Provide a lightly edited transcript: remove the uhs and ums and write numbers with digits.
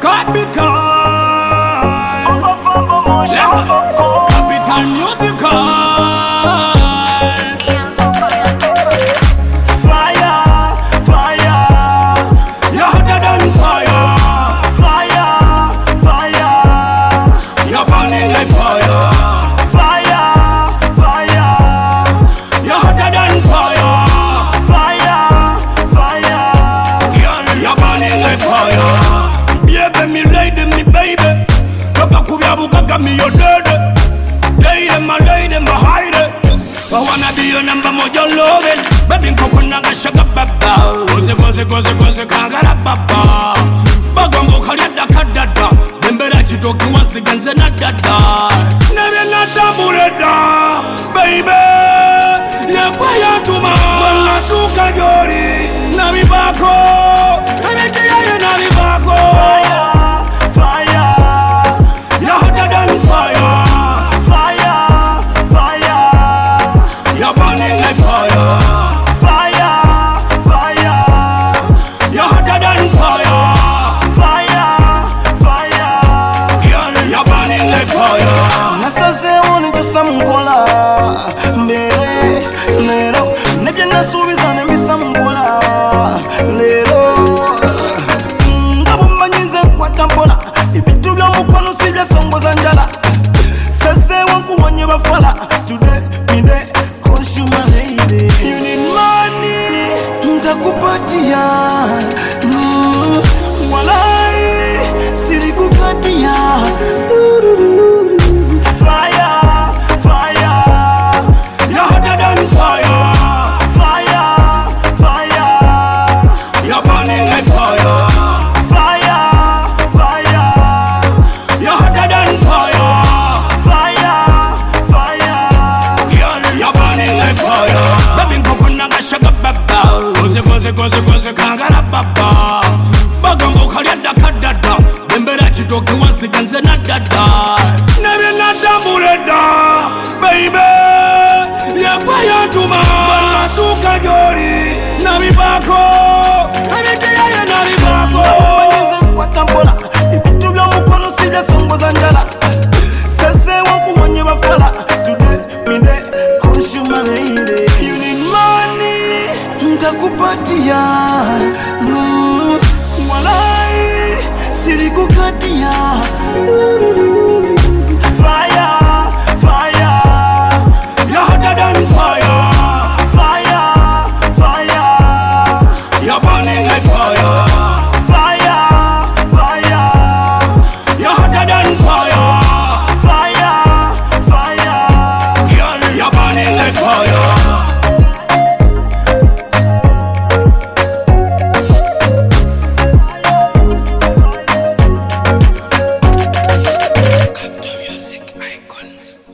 Capital Musical. Fire, fire, you're hotter than fire. Fire, fire, you're burning like fire. Fire, fire, you're hotter than fire. Fire, fire, you're burning like fire. Baby, me lady, me baby. Kafa kuyabuka kami yo dede. Lady, my hide. I wanna be your number mojo loving. Baby, kokunanga shaka baba. Koze, kangara baba. Bagombo kariada kadada. Bembera chitoki once again zenadada. Nere nada buleda, baby. Ya kwaya tuma. Banga tuka jori. Nabi bako. Emeche ya nabi bako. Fire, fire. You're hotter than fire. You're burning like fire. Fire, fire, you're hotter than fire. Fire, fire, you're burning like fire. Nasaze woni kusamkola lero neje nasubiza nemisamkola lero ngabumanyinze kwatampola ibitu byomukono sibya songoza njala sase wankuwonye bafala today mide koshuma lady you need money ntakupatia walai sirikukatia Fire, fire, you're hotter than fire. Fire, fire, you're burning like fire. Fire, fire, you're hotter than fire. Fire, fire, you're burning like fire. Baby, kokunanga shaka baba. Koze, kangara baba. Bagombo kariada kadada. Bembera chitoki once again zenadada. Nere nada buleda, baby. Ya kwaya tuma. Banga tuka jori. Nabi bako. Emeche ya nabi bako. ngabumanyinze kwatampola ibitu byomukono sibya songoza njala sase wankuwonye bafala today mide koshuma lady you need money ntakupatia walai sirikukatia Fire, fire, you're hotter than fire. Fire, fire, you're burning like fire. Fire, fire, you're hotter than fire. Fire, fire, you're burning like fire. Captain Music Icons.